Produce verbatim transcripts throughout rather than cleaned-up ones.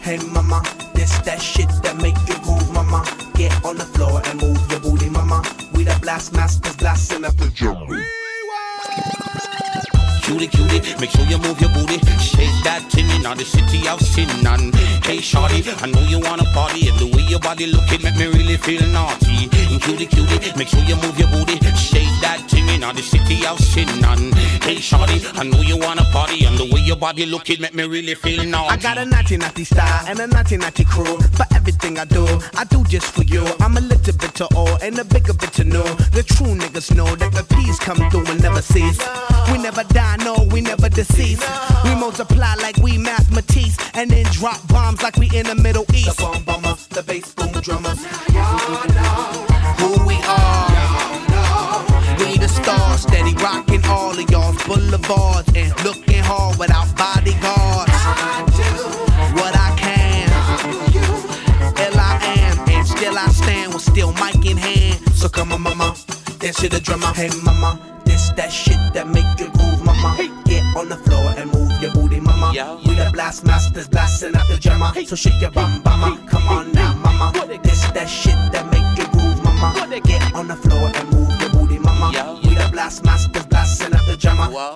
Hey mama, this that shit that make you groove, mama. Get on the floor and move your booty, mama. We the blast masters blasting up the drum. Cutie, cutie, make sure you move your booty. Shake that thing in the city of sin. And hey shorty, I know you wanna party, and the way your body looking make me really feel naughty. And cutie, cutie, make sure you move your booty. Shake that thing in the city of sin. And hey shorty, I know you wanna party, and the way your body looking make me really feel naughty. I got a naughty naughty style and a naughty naughty crew. For everything I do, I do just for you. I'm a little bit to all and a bigger bit to know. The true niggas know that the peace come through and never cease. We never die, no, we never decease. We multiply like we mathematics, and then drop bombs like we in the Middle East. The bomb bomber, the bass boom drummers. Y'all know who we are. We the stars, steady rocking all of y'all's boulevards and looking hard without bodyguards. I do what I can. Ill I am, and still I stand with still mic in hand. So come on, mama, dance to the drummer. Hey, mama, this that shit that make you groove, mama. Get on the floor and move your booty, mama. Yeah. We the blast masters blasting out the drummer. So shake your bum, mama. Come on now, mama. This that shit that make you groove, mama. Get on the floor and move your booty, mama. Yeah. We the blast masters blasting out the drummer. Wow.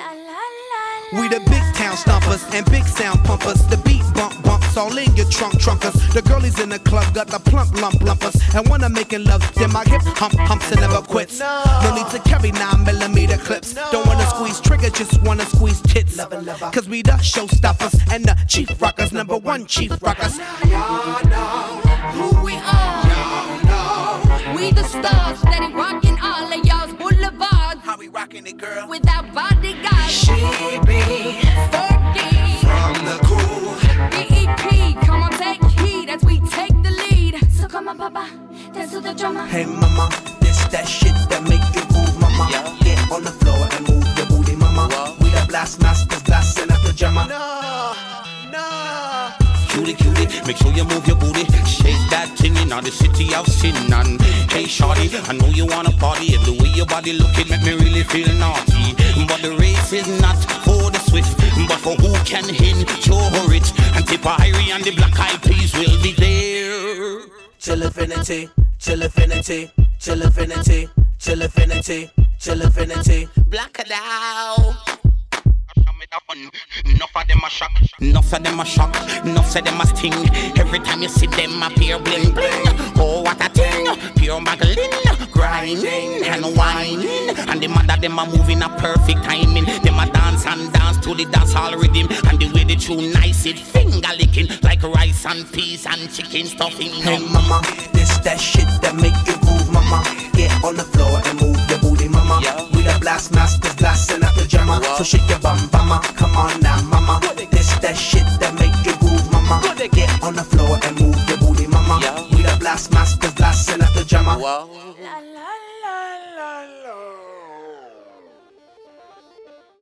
We the big town stompers and big sound pumpers. The beat bump bumps all in your trunk trunkers. The girlies in the club got the plump lump lumpers. And when I'm making love, then my hip hump humps and never quits. No, no need to carry nine millimeter clips. No. Don't wanna squeeze trigger, just wanna squeeze tits. Lover, lover. Cause we the showstoppers and the chief rockers, number one chief rockers. Y'all know who we are. Y'all know we the stars steady rocking all of y'all's boulevards. How we rocking it, girl? Without bodyguards. She be Fergie from the cool B E P, come on, take heed as we take the lead. So come on, papa, dance to the drummer. Hey mama, this that shit that make you groove, mama. Yeah. Get on the floor and move your booty, mama. Wow. We the blast masters blasting out the drummer. No, no. Cutie, cutie, make sure you move your booty. Shake that thing in the city of sin. And hey shorty, I know you wanna party, and the way your body looking make me really feel naughty. But the race is not for the swift, but for who can endure it. And Tipperary and the Black Eyed Peas will be there. Till infinity, till infinity, till infinity, till infinity, till infinity. Black it out. Enough of them a shock, enough of them a shock, enough of them a sting. Every time you see them appear bling bling. Oh what a thing, pure Magdalene, grinding and whining. And the mother them a moving a perfect timing. Them a dance and dance to the dance hall rhythm. And the way they tune nice it finger licking like rice and peas and chicken stuffing. Hey mama, this that shit that make you groove, mama. Get on the floor and move your booty, mama. Yeah. We the blast masters blasting out the drummer. Wow. So shake your bum, mama. Come on now, mama. This that shit that make you groove, mama. Get on the floor and move your booty, mama. Yeah. We the blast masters blasting out the drummer. Wow. La la la.